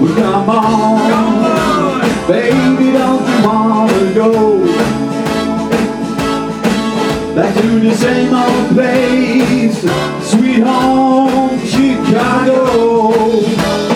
Come on, baby, don't you wanna go back to the same old place, sweet home Chicago?